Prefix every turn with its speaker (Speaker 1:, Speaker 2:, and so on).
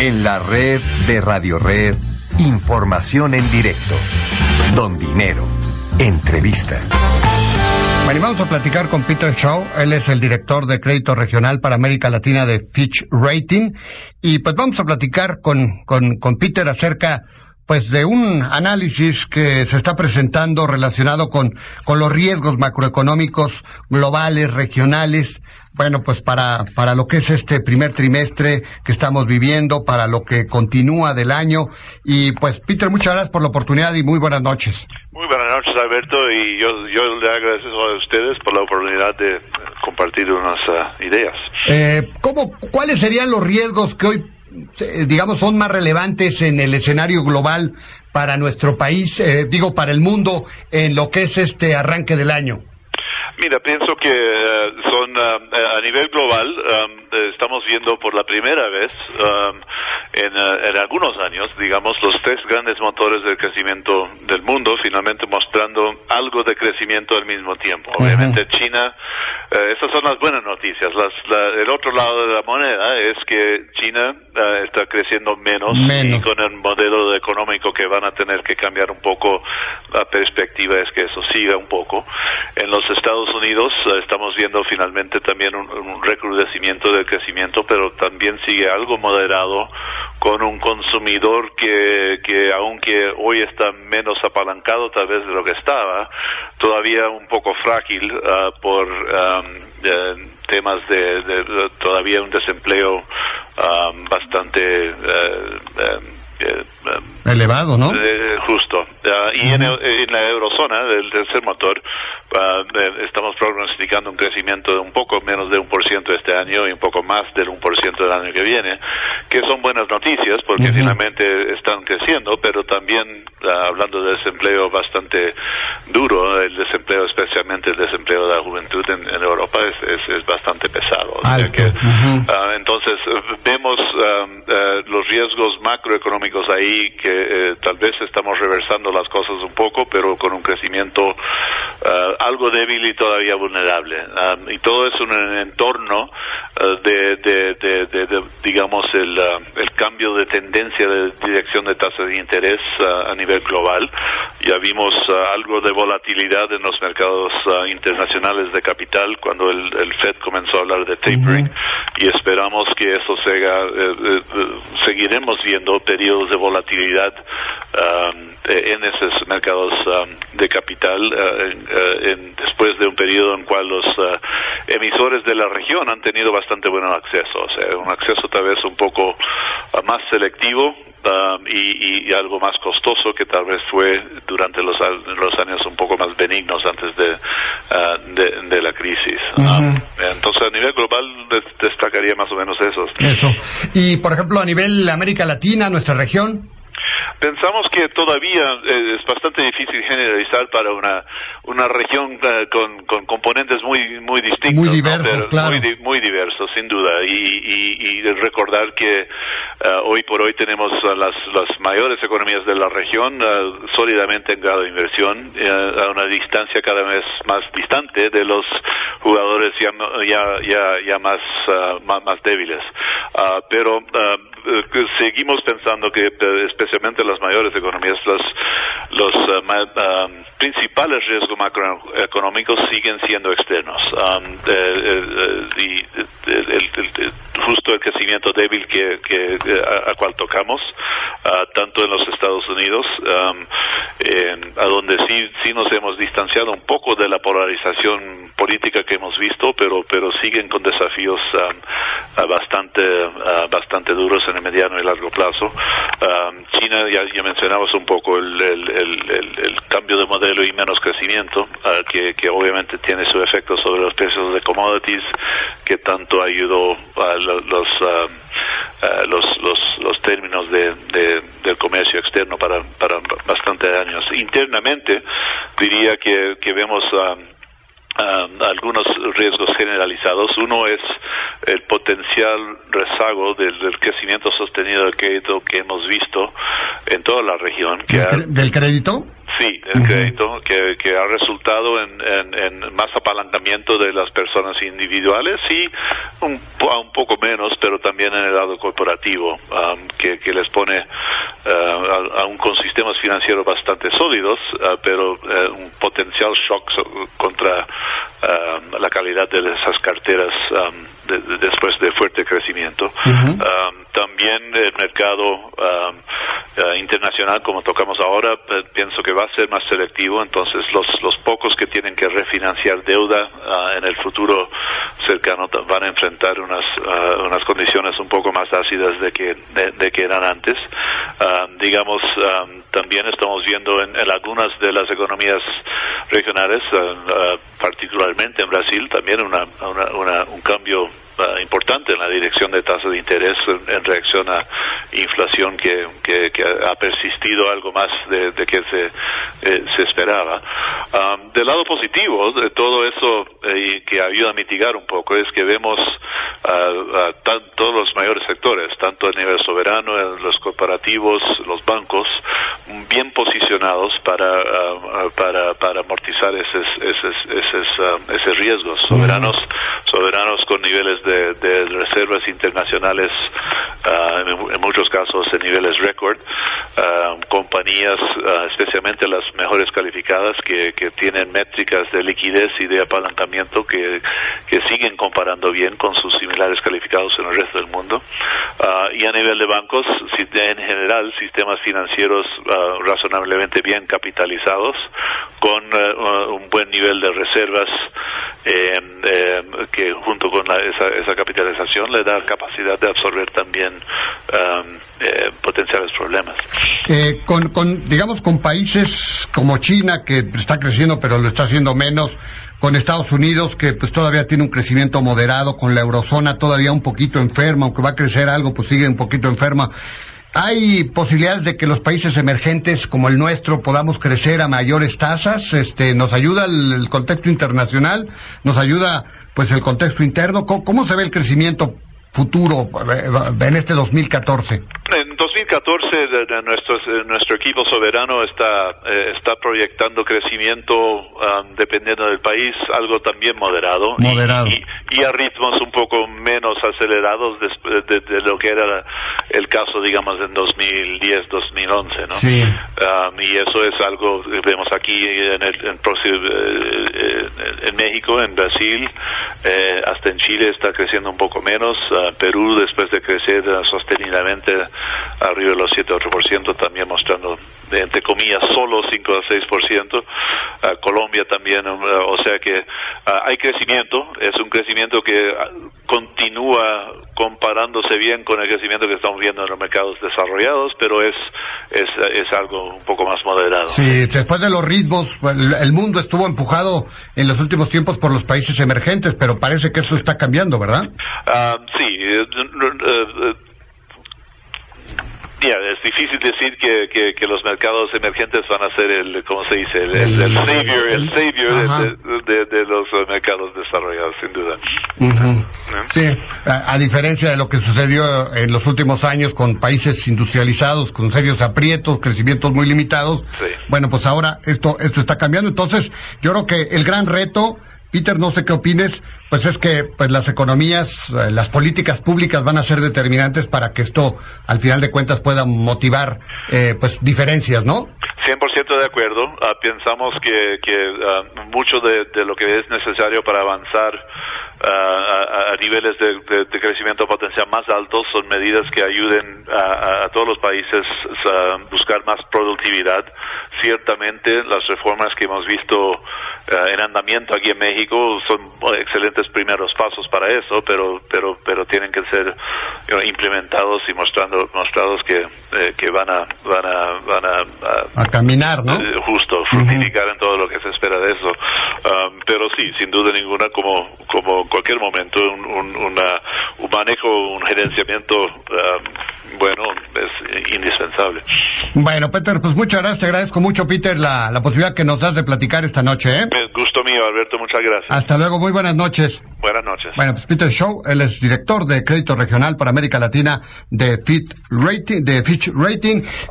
Speaker 1: En la red de Radio Red, información en directo. Don Dinero, entrevista.
Speaker 2: Bueno, vamos a platicar con Peter Shaw. Él es el director de crédito regional para América Latina de Fitch Rating. Y pues vamos a platicar con Peter acerca pues de un análisis que se está presentando relacionado con los riesgos macroeconómicos globales, regionales. Bueno, pues para lo que es este primer trimestre que estamos viviendo, para lo que continúa del año. Y pues, Peter, muchas gracias por la oportunidad y muy buenas noches.
Speaker 3: Muy buenas noches, Alberto, y yo le agradezco a ustedes por la oportunidad de compartir unas ideas.
Speaker 2: ¿Cuáles serían los riesgos que hoy, digamos, son más relevantes en el escenario global para nuestro país, para el mundo, en lo que es este arranque del año?
Speaker 3: Mira, pienso que son a nivel global, estamos viendo por la primera vez en algunos años, digamos, los tres grandes motores del crecimiento del mundo finalmente mostrando algo de crecimiento al mismo tiempo. Obviamente China, esas son las buenas noticias. El otro lado de la moneda es que China está creciendo menos y con el modelo económico que van a tener que cambiar un poco, la perspectiva es que eso siga un poco. En los Estados Unidos estamos viendo finalmente también un recrudecimiento del crecimiento, pero también sigue algo moderado con un consumidor que aunque hoy está menos apalancado tal vez de lo que estaba, todavía un poco frágil por temas de todavía un desempleo bastante
Speaker 2: elevado, ¿no?
Speaker 3: Justo. Y en la eurozona, el tercer motor, estamos prognosticando un crecimiento de un poco menos de 1% este año y un poco más del 1% del año que viene, que son buenas noticias porque finalmente están creciendo, pero también hablando de desempleo bastante duro, el desempleo, especialmente el desempleo de la juventud en Europa es bastante pesado. O sea que, entonces vemos los riesgos macroeconómicos ahí que tal vez estamos reversando las cosas un poco, pero con un crecimiento algo débil y todavía vulnerable. Y todo es un entorno de digamos, el cambio de tendencia de dirección de tasas de interés a nivel global. Ya vimos algo de volatilidad en los mercados internacionales de capital cuando el Fed comenzó a hablar de tapering y esperamos que eso seguiremos viendo periodos de volatilidad en esos mercados de capital después de un periodo en cual los emisores de la región han tenido bastante buen acceso, o sea, un acceso tal vez un poco más selectivo y algo más costoso que tal vez fue durante los años un poco más benignos antes de la crisis. Entonces a nivel global destacaría más o menos eso.
Speaker 2: Y por ejemplo a nivel América Latina, nuestra región.
Speaker 3: Pensamos que todavía es bastante difícil generalizar para una región con componentes muy distintos,
Speaker 2: muy diversos, ¿no? Claro.
Speaker 3: Muy diversos, sin duda, y recordar que hoy por hoy tenemos las mayores economías de la región sólidamente en grado de inversión, a una distancia cada vez más distante de los jugadores ya más débiles, pero seguimos pensando que especialmente las mayores economías, los principales riesgos macroeconómicos siguen siendo externos. Justo el crecimiento débil a cual tocamos, tanto en los Estados Unidos, a donde sí nos hemos distanciado un poco de la polarización política que hemos visto, pero siguen con desafíos bastante duros en el mediano y largo plazo. China, ya mencionamos un poco el cambio de modelo y menos crecimiento, que obviamente tiene su efecto sobre los precios de commodities, que tanto ayudó a los términos del comercio externo para bastantes años. Internamente diría que vemos algunos riesgos generalizados. Uno es el potencial rezago del crecimiento sostenido del crédito que hemos visto en toda la región.
Speaker 2: ¿Del crédito?
Speaker 3: Sí, el crédito que ha resultado en más apalancamiento de las personas individuales y un poco menos, pero también en el lado corporativo, que les pone aún con sistemas financieros bastante sólidos, pero un potencial shock contra la calidad de esas carteras después de fuerte crecimiento. También el mercado internacional, como tocamos ahora, pienso que va a ser más selectivo, entonces los pocos que tienen que refinanciar deuda en el futuro cercano van a enfrentar unas condiciones un poco más ácidas de que eran antes. También estamos viendo en algunas de las economías regionales, particularmente en Brasil, también un cambio importante en la dirección de tasas de interés en reacción a inflación que ha persistido algo más de que se esperaba. Del lado positivo de todo eso y que ayuda a mitigar un poco es que vemos todos los mayores sectores, tanto a nivel soberano, los corporativos, los bancos, bien posicionados para amortizar ese riesgo. Soberanos con niveles de reservas internacionales, en muchos casos en niveles récord, compañías, especialmente las mejores calificadas, que tienen métricas de liquidez y de apalancamiento que siguen comparando bien con sus similares calificados en el resto del mundo, y a nivel de bancos, en general, sistemas financieros razonablemente bien capitalizados, con un buen nivel de reservas, que junto con esa capitalización le da capacidad de absorber también potenciales problemas.
Speaker 2: Con países como China, que está creciendo pero lo está haciendo menos, con Estados Unidos, que pues todavía tiene un crecimiento moderado, con la eurozona todavía un poquito enferma, aunque va a crecer algo, pues sigue un poquito enferma. ¿Hay posibilidades de que los países emergentes como el nuestro podamos crecer a mayores tasas? ¿Nos ayuda el contexto internacional? ¿Nos ayuda pues el contexto interno? ¿Cómo se ve el crecimiento futuro en este 2014?
Speaker 3: En 2014 nuestro equipo soberano está proyectando crecimiento, dependiendo del país, algo también moderado. Y a ritmos un poco menos acelerados de lo que era el caso, digamos, en 2010-2011, ¿no?
Speaker 2: Sí.
Speaker 3: Y eso es algo que vemos aquí en México, en Brasil, hasta en Chile está creciendo un poco menos. Perú, después de crecer sostenidamente arriba de los 7-8%, también mostrando, entre comillas, solo 5-6%. Colombia también, o sea que hay crecimiento, es un crecimiento que continúa comparándose bien con el crecimiento que estamos viendo en los mercados desarrollados, pero es algo un poco más moderado.
Speaker 2: Sí, después de los ritmos, el mundo estuvo empujado en los últimos tiempos por los países emergentes, pero parece que eso está cambiando, ¿verdad?
Speaker 3: Sí. Es difícil decir que los mercados emergentes van a ser el savior de los mercados desarrollados, sin duda.
Speaker 2: Sí, a diferencia de lo que sucedió en los últimos años con países industrializados, con serios aprietos, crecimientos muy limitados. Sí. Bueno, pues ahora esto está cambiando. Entonces, yo creo que el gran reto, Peter, no sé qué opines, pues es que pues las economías, las políticas públicas van a ser determinantes para que esto, al final de cuentas, pueda motivar pues diferencias, ¿no?
Speaker 3: 100% de acuerdo. Pensamos que mucho de lo que es necesario para avanzar a niveles de crecimiento potencial más altos son medidas que ayuden a todos los países a buscar más productividad. Ciertamente las reformas que hemos visto en andamiento aquí en México son excelentes primeros pasos para eso, pero tienen que ser implementados y mostrados que van a
Speaker 2: caminar, ¿no?
Speaker 3: Justo, fructificar en todo lo que se espera de eso. Pero sí, sin duda ninguna, como en cualquier momento, un manejo, un gerenciamiento bueno, es indispensable.
Speaker 2: Bueno, Peter, pues muchas gracias, te agradezco mucho, Peter, la posibilidad que nos das de platicar esta noche, ¿eh?
Speaker 3: Gusto mío, Alberto, muchas gracias.
Speaker 2: Hasta luego, muy buenas noches.
Speaker 3: Buenas noches.
Speaker 2: Bueno, pues Peter Shaw, él es director de crédito regional para América Latina de Fitch Rating.